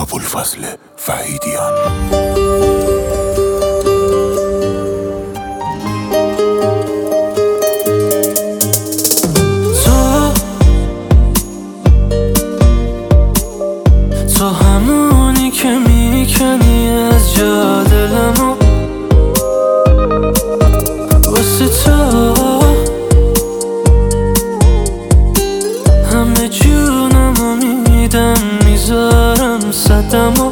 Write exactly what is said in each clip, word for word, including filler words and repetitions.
ابوالفضل وحیدیان. تو همونی که میکنی از جا دلمو، واسه تو همه جونمو میدم، میذارم صدمو.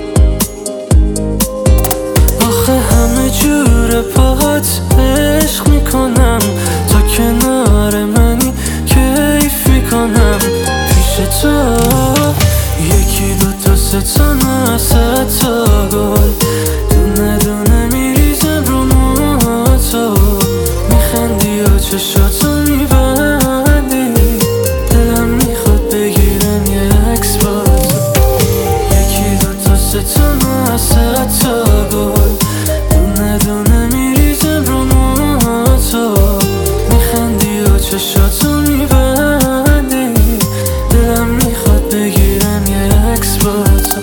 آخه همه جور پاهات عشق میکنم، تا کنار منی کیف میکنم. پیش تو یکی دو تا سه تا نه صد تا گل، دونه دونه میریزم رو موهاتو. میخندی و چشاتو میبندی، دلم میخواد بگیرم یه عکس با تو. یکی دو تا سه تا نه صد تا گل، دونه دونه میریزم رو موهاتو. میخندی و چشاتو میبندی، دلم میخواد بگیرم یه عکس با تو.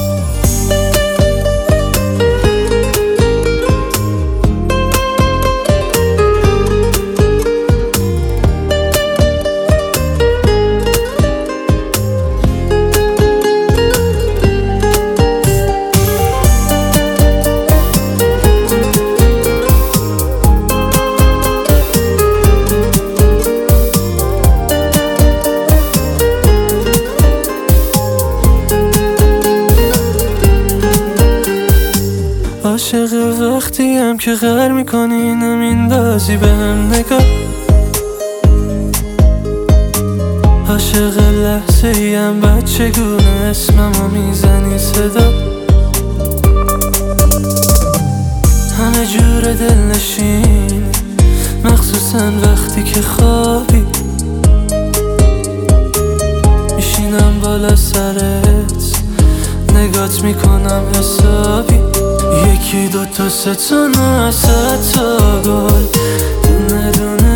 عاشق وقتی هم که غر میکنی، نمیندازی به هم نگاه. عاشق لحظه ای هم بچگونه اسممو میزنی صدا. همه جور دلنشینی، مخصوصا وقتی که خوابی. میشینم بالا سرت، نگات میکنم حسابی. یکی دو تا سه تا نه صد تا گل، دونه دونه